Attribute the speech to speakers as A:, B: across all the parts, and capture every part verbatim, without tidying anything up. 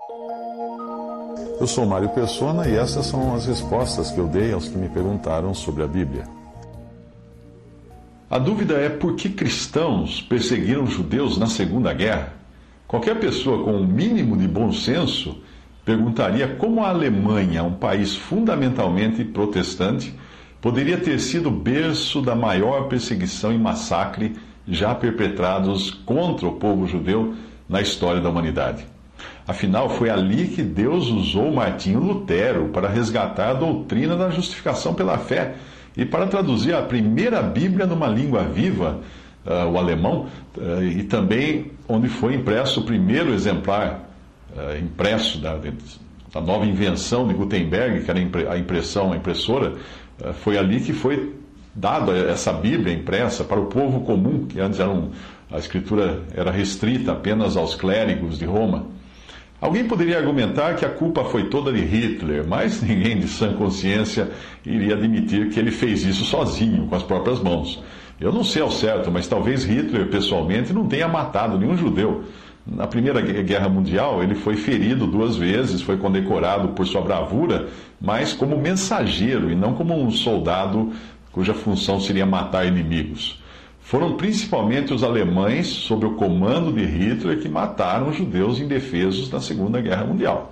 A: Eu sou Mário Persona e essas são as respostas que eu dei aos que me perguntaram sobre a Bíblia.
B: A dúvida é por que cristãos perseguiram judeus na Segunda Guerra? Qualquer pessoa com um mínimo de bom senso perguntaria como a Alemanha, um país fundamentalmente protestante, poderia ter sido berço da maior perseguição e massacre já perpetrados contra o povo judeu na história da humanidade. Afinal, foi ali que Deus usou Martinho Lutero para resgatar a doutrina da justificação pela fé e para traduzir a primeira Bíblia numa língua viva, uh, o alemão, uh, e também onde foi impresso o primeiro exemplar uh, impresso da, da nova invenção de Gutenberg, que era a impressão, a impressora. Uh, foi ali que foi dada essa Bíblia impressa para o povo comum, que antes era um, a escritura era restrita apenas aos clérigos de Roma. Alguém poderia argumentar que a culpa foi toda de Hitler, mas ninguém de sã consciência iria admitir que ele fez isso sozinho, com as próprias mãos. Eu não sei ao certo, mas talvez Hitler, pessoalmente, não tenha matado nenhum judeu. Na Primeira Guerra Mundial, ele foi ferido duas vezes, foi condecorado por sua bravura, mas como mensageiro e não como um soldado cuja função seria matar inimigos. Foram principalmente os alemães, sob o comando de Hitler, que mataram os judeus indefesos na Segunda Guerra Mundial.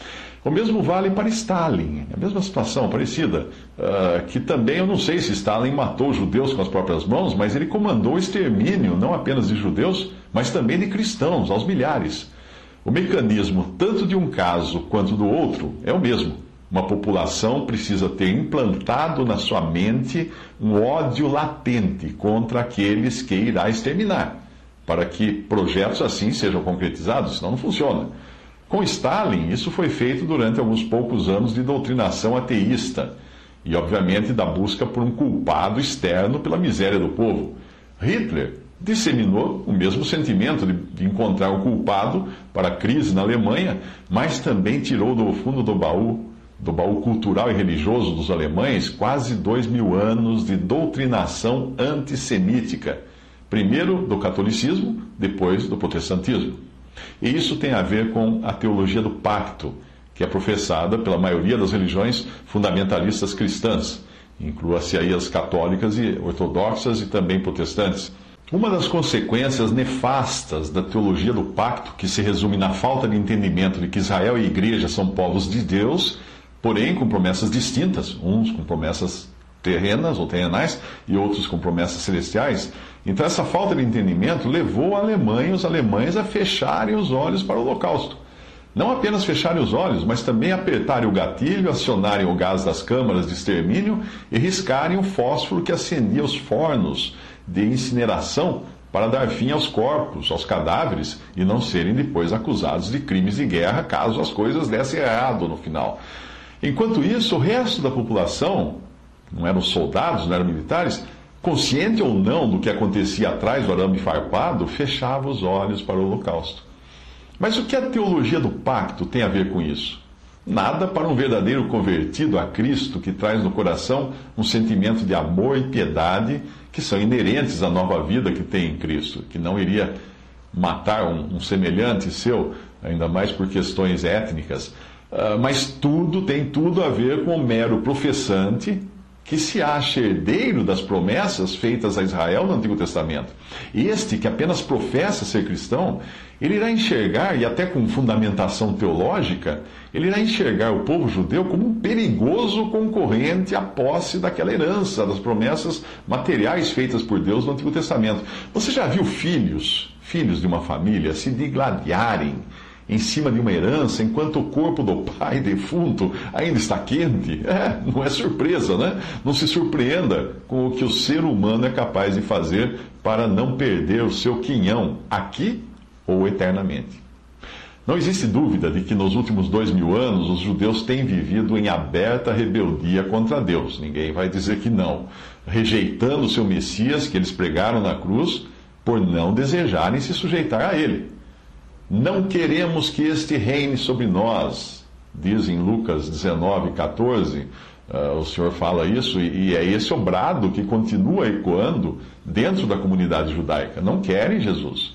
B: O mesmo vale para Stalin, a mesma situação, parecida, uh, que também eu não sei se Stalin matou os judeus com as próprias mãos, mas ele comandou o extermínio não apenas de judeus, mas também de cristãos, aos milhares. O mecanismo, tanto de um caso quanto do outro, é o mesmo. Uma população precisa ter implantado na sua mente um ódio latente contra aqueles que irá exterminar, para que projetos assim sejam concretizados, senão não funciona. Com Stalin, isso foi feito durante alguns poucos anos de doutrinação ateísta e, obviamente, da busca por um culpado externo pela miséria do povo. Hitler disseminou o mesmo sentimento de, de encontrar um culpado para a crise na Alemanha, mas também tirou do fundo do baú do baú cultural e religioso dos alemães, quase dois mil anos de doutrinação antissemítica. Primeiro do catolicismo, depois do protestantismo. E isso tem a ver com a teologia do pacto, que é professada pela maioria das religiões fundamentalistas cristãs, inclua-se aí as católicas e ortodoxas e também protestantes. Uma das consequências nefastas da teologia do pacto, que se resume na falta de entendimento de que Israel e a Igreja são povos de Deus, porém com promessas distintas, uns com promessas terrenas ou terrenais e outros com promessas celestiais. Então essa falta de entendimento levou a Alemanha, os alemães a fecharem os olhos para o Holocausto. Não apenas fecharem os olhos, mas também apertarem o gatilho, acionarem o gás das câmaras de extermínio e riscarem o fósforo que acendia os fornos de incineração para dar fim aos corpos, aos cadáveres, e não serem depois acusados de crimes de guerra caso as coisas dessem errado no final. Enquanto isso, o resto da população, não eram soldados, não eram militares, consciente ou não do que acontecia atrás do arame farpado, fechava os olhos para o Holocausto. Mas o que a teologia do pacto tem a ver com isso? Nada para um verdadeiro convertido a Cristo que traz no coração um sentimento de amor e piedade que são inerentes à nova vida que tem em Cristo, que não iria matar um, um semelhante seu, ainda mais por questões étnicas. Uh, mas tudo tem tudo a ver com o mero professante que se acha herdeiro das promessas feitas a Israel no Antigo Testamento. Este, que apenas professa ser cristão, ele irá enxergar, e até com fundamentação teológica, ele irá enxergar o povo judeu como um perigoso concorrente à posse daquela herança, das promessas materiais feitas por Deus no Antigo Testamento. Você já viu filhos, filhos de uma família, se digladiarem em cima de uma herança, enquanto o corpo do pai defunto ainda está quente? É, não é surpresa, né? Não se surpreenda com o que o ser humano é capaz de fazer para não perder o seu quinhão, aqui ou eternamente. Não existe dúvida de que nos últimos dois mil anos os judeus têm vivido em aberta rebeldia contra Deus. Ninguém vai dizer que não. Rejeitando o seu Messias que eles pregaram na cruz, por não desejarem se sujeitar a ele. Não queremos que este reine sobre nós, diz em Lucas dezenove, catorze, uh, o Senhor fala isso, e, e é esse o brado que continua ecoando dentro da comunidade judaica. Não querem Jesus.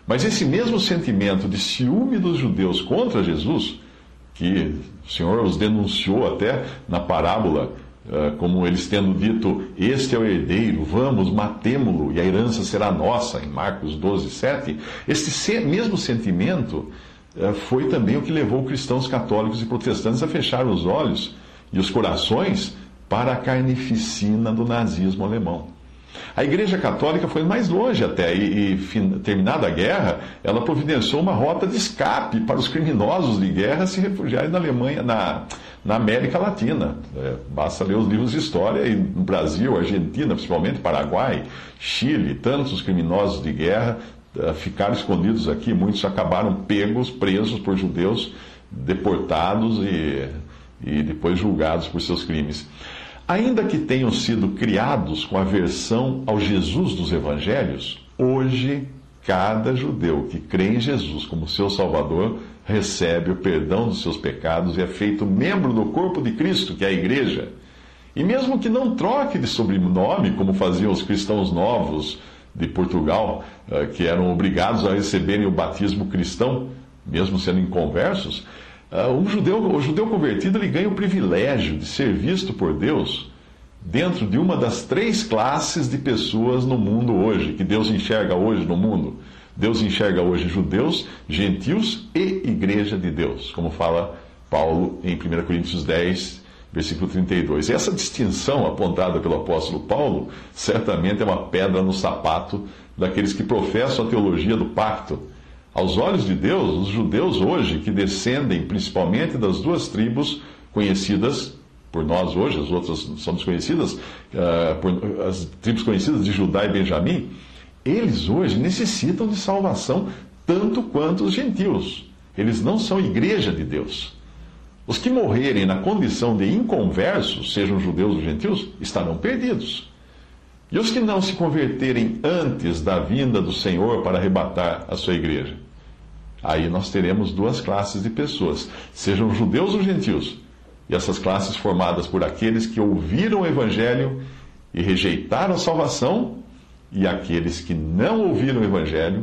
B: Mas esse mesmo sentimento de ciúme dos judeus contra Jesus, que o Senhor os denunciou até na parábola, como eles tendo dito, este é o herdeiro, vamos, matemo-lo, e a herança será nossa, em Marcos doze, sete. Este mesmo sentimento foi também o que levou cristãos católicos e protestantes a fechar os olhos e os corações para a carnificina do nazismo alemão. A Igreja Católica foi mais longe até, e, e fin, terminada a guerra, ela providenciou uma rota de escape para os criminosos de guerra se refugiarem na Alemanha, na, na América Latina. É, basta ler os livros de história, e no Brasil, Argentina, principalmente Paraguai, Chile, tantos criminosos de guerra uh, ficaram escondidos aqui, muitos acabaram pegos, presos por judeus, deportados e, e depois julgados por seus crimes. Ainda que tenham sido criados com aversão ao Jesus dos Evangelhos, hoje cada judeu que crê em Jesus como seu Salvador recebe o perdão dos seus pecados e é feito membro do corpo de Cristo, que é a Igreja. E mesmo que não troque de sobrenome, como faziam os cristãos novos de Portugal, que eram obrigados a receberem o batismo cristão, mesmo sendo inconversos, Um judeu, o judeu convertido ele ganha o privilégio de ser visto por Deus dentro de uma das três classes de pessoas no mundo hoje, que Deus enxerga hoje no mundo. Deus enxerga hoje judeus, gentios e igreja de Deus, como fala Paulo em primeira Coríntios dez, versículo trinta e dois. Essa distinção apontada pelo apóstolo Paulo certamente é uma pedra no sapato daqueles que professam a teologia do pacto. Aos olhos de Deus, os judeus hoje, que descendem principalmente das duas tribos conhecidas por nós hoje, as outras são desconhecidas, uh, por, as tribos conhecidas de Judá e Benjamim, eles hoje necessitam de salvação tanto quanto os gentios. Eles não são igreja de Deus. Os que morrerem na condição de inconversos, sejam judeus ou gentios, estarão perdidos. E os que não se converterem antes da vinda do Senhor para arrebatar a sua igreja? Aí nós teremos duas classes de pessoas, sejam judeus ou gentios. E essas classes formadas por aqueles que ouviram o Evangelho e rejeitaram a salvação, e aqueles que não ouviram o Evangelho,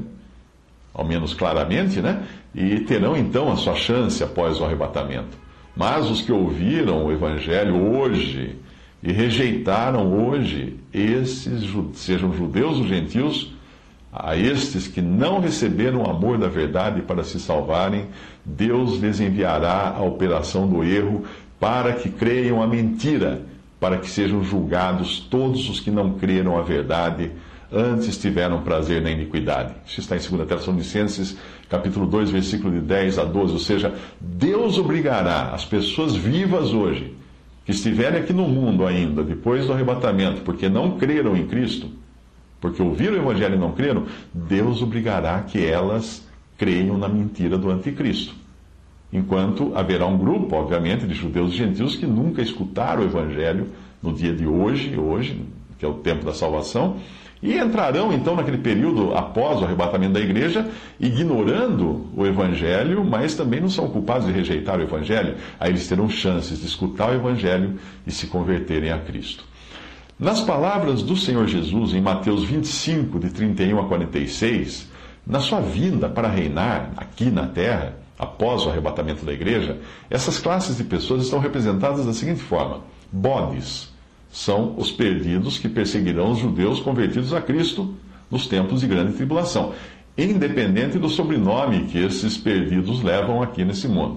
B: ao menos claramente, né? E terão então a sua chance após o arrebatamento. Mas os que ouviram o Evangelho hoje e rejeitaram hoje, esses, sejam judeus ou gentios, a estes que não receberam o amor da verdade para se salvarem, Deus lhes enviará a operação do erro para que creiam a mentira, para que sejam julgados todos os que não creram a verdade, antes tiveram prazer na iniquidade. Isso está em segunda Tessalonicenses, capítulo dois, versículo de dez a doze. Ou seja, Deus obrigará as pessoas vivas hoje, que estiverem aqui no mundo ainda, depois do arrebatamento, porque não creram em Cristo, porque ouviram o Evangelho e não creram, Deus obrigará que elas creiam na mentira do anticristo. Enquanto haverá um grupo, obviamente, de judeus e gentios que nunca escutaram o Evangelho no dia de hoje, hoje, que é o tempo da salvação, e entrarão então naquele período após o arrebatamento da igreja, ignorando o Evangelho, mas também não são culpados de rejeitar o Evangelho. Aí eles terão chances de escutar o Evangelho e se converterem a Cristo. Nas palavras do Senhor Jesus, em Mateus vinte e cinco, de trinta e um a quarenta e seis, na sua vinda para reinar aqui na terra, após o arrebatamento da igreja, essas classes de pessoas estão representadas da seguinte forma: bodes são os perdidos que perseguirão os judeus convertidos a Cristo nos tempos de grande tribulação, independente do sobrenome que esses perdidos levam aqui nesse mundo.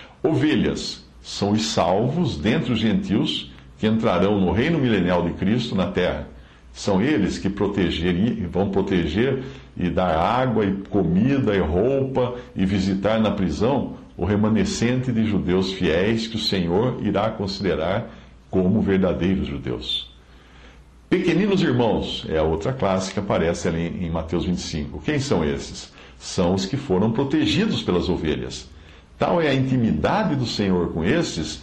B: Ovelhas são os salvos dentre os gentios que entrarão no reino milenial de Cristo na terra. São eles que proteger, vão proteger e dar água e comida e roupa e visitar na prisão o remanescente de judeus fiéis que o Senhor irá considerar como verdadeiros judeus. Pequeninos irmãos é a outra classe que aparece ali em Mateus vinte e cinco. Quem são esses? São os que foram protegidos pelas ovelhas. Tal é a intimidade do Senhor com esses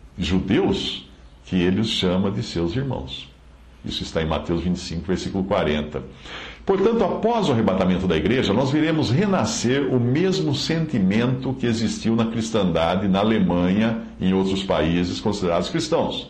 B: judeus que ele os chama de seus irmãos. Isso está em Mateus vinte e cinco, versículo quarenta. Portanto, após o arrebatamento da igreja, nós veremos renascer o mesmo sentimento que existiu na cristandade na Alemanha e em outros países considerados cristãos.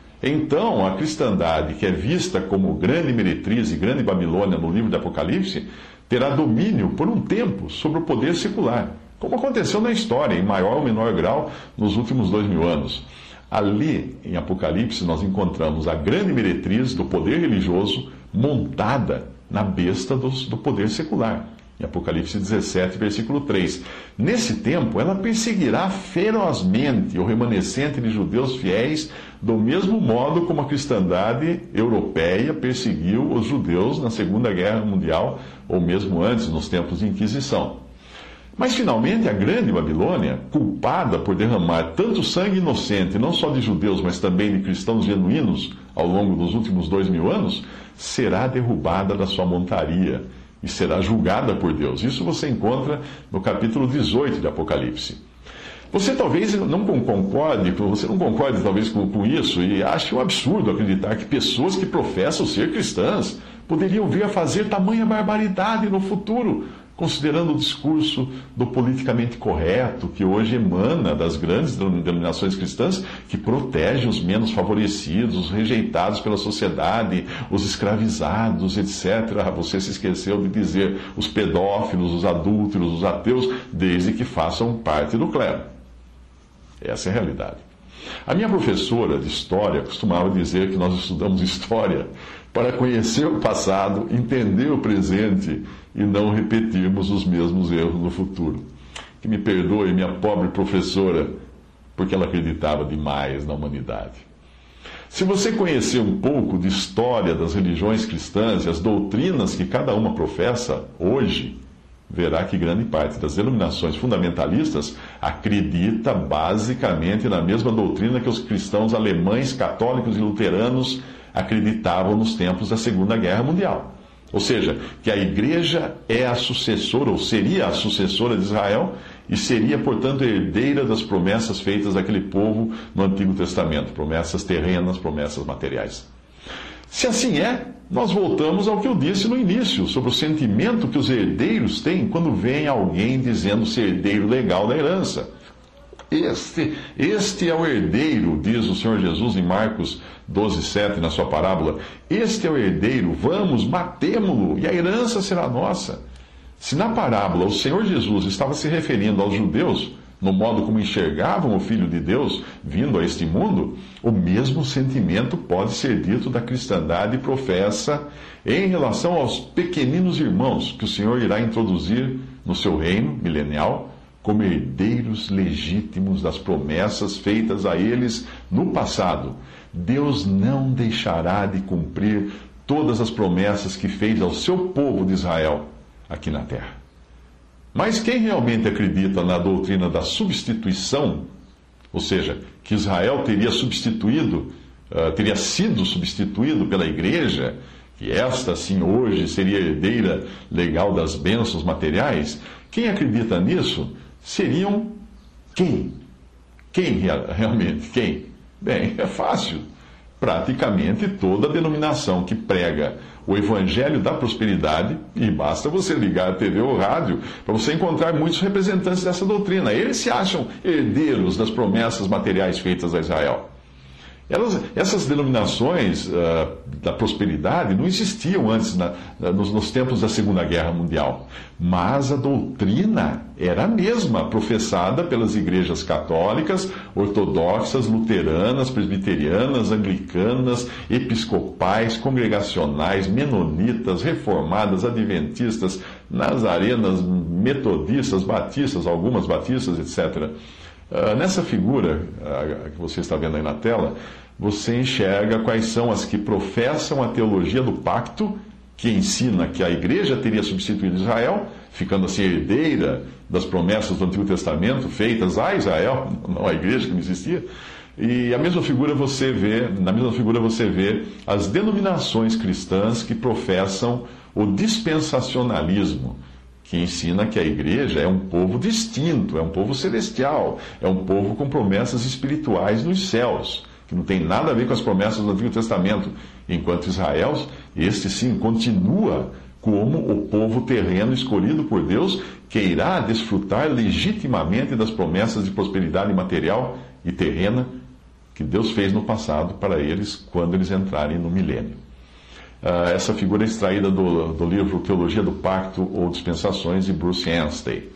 B: Então, a cristandade, que é vista como grande meretriz e grande Babilônia no livro de Apocalipse, terá domínio por um tempo sobre o poder secular, como aconteceu na história, em maior ou menor grau, nos últimos dois mil anos. Ali, em Apocalipse, nós encontramos a grande meretriz do poder religioso montada na besta do, do poder secular. Em Apocalipse dezessete, versículo três. Nesse tempo, ela perseguirá ferozmente o remanescente de judeus fiéis, do mesmo modo como a cristandade europeia perseguiu os judeus na Segunda Guerra Mundial, ou mesmo antes, nos tempos de Inquisição. Mas, finalmente, a grande Babilônia, culpada por derramar tanto sangue inocente, não só de judeus, mas também de cristãos genuínos, ao longo dos últimos dois mil anos, será derrubada da sua montaria e será julgada por Deus. Isso você encontra no capítulo dezoito de Apocalipse. Você talvez não concorde, você não concorde talvez com, com isso e ache um absurdo acreditar que pessoas que professam ser cristãs poderiam vir a fazer tamanha barbaridade no futuro, considerando o discurso do politicamente correto que hoje emana das grandes denominações cristãs, que protege os menos favorecidos, os rejeitados pela sociedade, os escravizados, etcétera. Você se esqueceu de dizer os pedófilos, os adúlteros, os ateus, desde que façam parte do clero. Essa é a realidade. A minha professora de história costumava dizer que nós estudamos história para conhecer o passado, entender o presente e não repetirmos os mesmos erros no futuro. Que me perdoe, minha pobre professora, porque ela acreditava demais na humanidade. Se você conhecer um pouco de história das religiões cristãs e as doutrinas que cada uma professa hoje, verá que grande parte das denominações fundamentalistas acredita basicamente na mesma doutrina que os cristãos alemães, católicos e luteranos acreditavam nos tempos da Segunda Guerra Mundial. Ou seja, que a igreja é a sucessora, ou seria a sucessora de Israel, e seria, portanto, herdeira das promessas feitas àquele povo no Antigo Testamento, promessas terrenas, promessas materiais. Se assim é, nós voltamos ao que eu disse no início, sobre o sentimento que os herdeiros têm quando vem alguém dizendo ser herdeiro legal da herança. Este, este é o herdeiro, diz o Senhor Jesus em Marcos doze, sete, na sua parábola. Este é o herdeiro, vamos, matemo-lo, e a herança será nossa. Se na parábola o Senhor Jesus estava se referindo aos judeus, no modo como enxergavam o Filho de Deus vindo a este mundo, o mesmo sentimento pode ser dito da cristandade professa em relação aos pequeninos irmãos que o Senhor irá introduzir no seu reino milenial, como herdeiros legítimos das promessas feitas a eles no passado. Deus não deixará de cumprir todas as promessas que fez ao seu povo de Israel aqui na terra. Mas quem realmente acredita na doutrina da substituição, ou seja, que Israel teria substituído, uh, teria sido substituído pela igreja, que esta sim hoje seria herdeira legal das bênçãos materiais, quem acredita nisso seriam quem? Quem realmente? Quem? Bem, é fácil. Praticamente toda denominação que prega o Evangelho da Prosperidade, e basta você ligar a T V ou rádio para você encontrar muitos representantes dessa doutrina. Eles se acham herdeiros das promessas materiais feitas a Israel. Elas, essas denominações uh, da prosperidade não existiam antes, na, nos, nos tempos da Segunda Guerra Mundial. Mas a doutrina era a mesma, professada pelas igrejas católicas, ortodoxas, luteranas, presbiterianas, anglicanas, episcopais, congregacionais, menonitas, reformadas, adventistas, nazarenas, metodistas, batistas, algumas batistas, etcétera. Uh, nessa figura uh, que você está vendo aí na tela, você enxerga quais são as que professam a teologia do pacto, que ensina que a igreja teria substituído Israel, ficando assim herdeira das promessas do Antigo Testamento feitas a Israel, não a igreja que não existia. E a mesma figura você vê, na mesma figura você vê as denominações cristãs que professam o dispensacionalismo, que ensina que a igreja é um povo distinto, é um povo celestial, é um povo com promessas espirituais nos céus, que não tem nada a ver com as promessas do Antigo Testamento, enquanto Israel, este sim, continua como o povo terreno escolhido por Deus, que irá desfrutar legitimamente das promessas de prosperidade material e terrena que Deus fez no passado para eles, quando eles entrarem no milênio. Uh, essa figura é extraída do, do livro Teologia do Pacto ou Dispensações, de Bruce Anstey.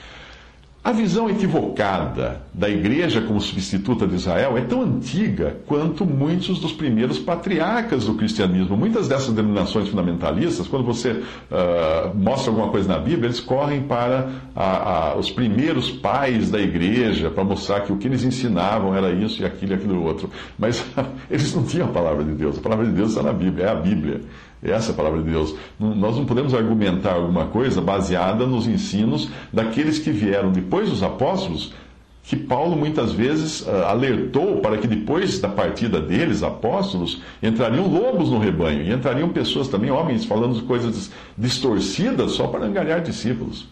B: A visão equivocada da igreja como substituta de Israel é tão antiga quanto muitos dos primeiros patriarcas do cristianismo. Muitas dessas denominações fundamentalistas, quando você uh, mostra alguma coisa na Bíblia, eles correm para a, a, os primeiros pais da igreja para mostrar que o que eles ensinavam era isso e aquilo e aquilo outro. Mas eles não tinham a palavra de Deus. A palavra de Deus está na Bíblia, é a Bíblia. Essa é a palavra de Deus. Nós não podemos argumentar alguma coisa baseada nos ensinos daqueles que vieram depois dos apóstolos, que Paulo muitas vezes uh, alertou para que depois da partida deles, apóstolos, entrariam lobos no rebanho, e entrariam pessoas também, homens, falando de coisas distorcidas só para angariar discípulos.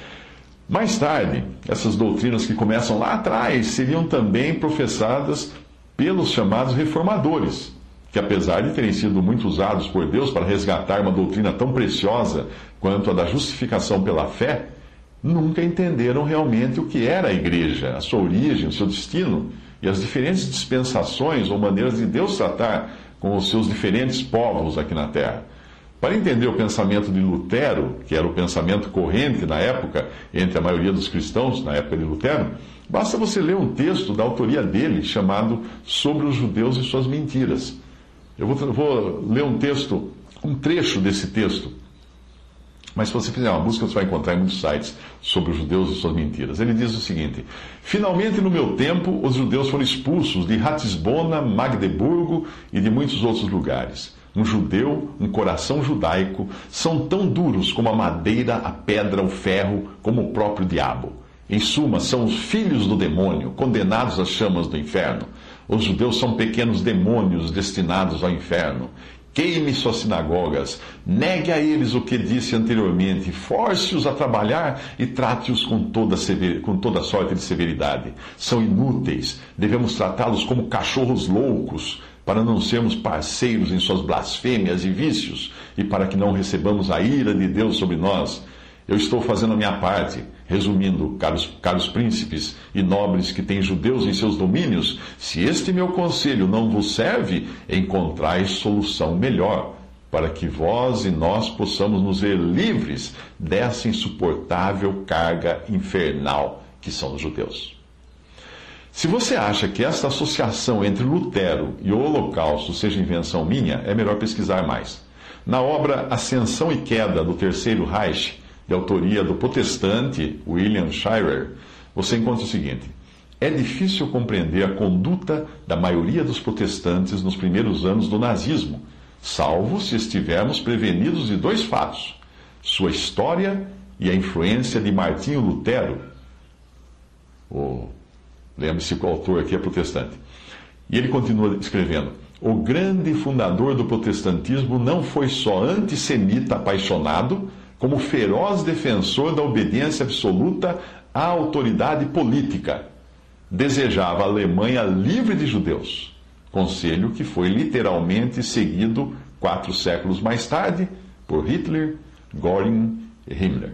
B: Mais tarde, essas doutrinas que começam lá atrás seriam também professadas pelos chamados reformadores, que apesar de terem sido muito usados por Deus para resgatar uma doutrina tão preciosa quanto a da justificação pela fé, nunca entenderam realmente o que era a igreja, a sua origem, o seu destino e as diferentes dispensações ou maneiras de Deus tratar com os seus diferentes povos aqui na Terra. Para entender o pensamento de Lutero, que era o pensamento corrente na época entre a maioria dos cristãos, na época de Lutero, basta você ler um texto da autoria dele chamado Sobre os Judeus e Suas Mentiras. Eu vou, vou ler um texto, um trecho desse texto. Mas se você fizer uma busca, você vai encontrar em muitos sites sobre os judeus e suas mentiras. Ele diz o seguinte: finalmente, no meu tempo, os judeus foram expulsos de Ratisbona, Magdeburgo e de muitos outros lugares. Um judeu, um coração judaico, são tão duros como a madeira, a pedra, o ferro, como o próprio diabo. Em suma, são os filhos do demônio, condenados às chamas do inferno. Os judeus são pequenos demônios destinados ao inferno. Queime suas sinagogas, negue a eles o que disse anteriormente, force-os a trabalhar e trate-os com toda, sever... com toda sorte de severidade. São inúteis, devemos tratá-los como cachorros loucos, para não sermos parceiros em suas blasfêmias e vícios, e para que não recebamos a ira de Deus sobre nós. Eu estou fazendo a minha parte. Resumindo, caros, caros príncipes e nobres que têm judeus em seus domínios, se este meu conselho não vos serve, encontrai solução melhor, para que vós e nós possamos nos ver livres dessa insuportável carga infernal que são os judeus. Se você acha que esta associação entre Lutero e o Holocausto seja invenção minha, é melhor pesquisar mais. Na obra Ascensão e Queda do Terceiro Reich, de autoria do protestante William Shirer, você encontra o seguinte: é difícil compreender a conduta da maioria dos protestantes nos primeiros anos do nazismo, salvo se estivermos prevenidos de dois fatos: sua história e a influência de Martinho Lutero. Oh, lembre-se que o autor aqui é protestante. E ele continua escrevendo: o grande fundador do protestantismo não foi só antissemita apaixonado, como feroz defensor da obediência absoluta à autoridade política. Desejava a Alemanha livre de judeus, conselho que foi literalmente seguido quatro séculos mais tarde por Hitler, Göring e Himmler.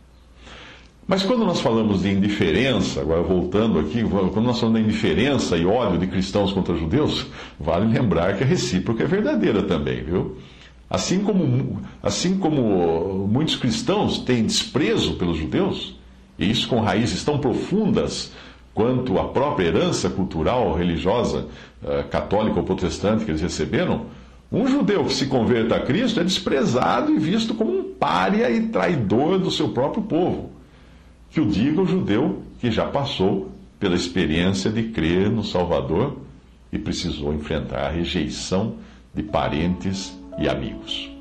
B: Mas quando nós falamos de indiferença, agora voltando aqui, quando nós falamos de indiferença e ódio de cristãos contra judeus, vale lembrar que a recíproca é verdadeira também, viu? Assim como, assim como muitos cristãos têm desprezo pelos judeus, e isso com raízes tão profundas quanto a própria herança cultural, religiosa, uh, católica ou protestante que eles receberam, um judeu que se converta a Cristo é desprezado e visto como um pária e traidor do seu próprio povo. Que o diga o judeu que já passou pela experiência de crer no Salvador e precisou enfrentar a rejeição de parentes e amigos.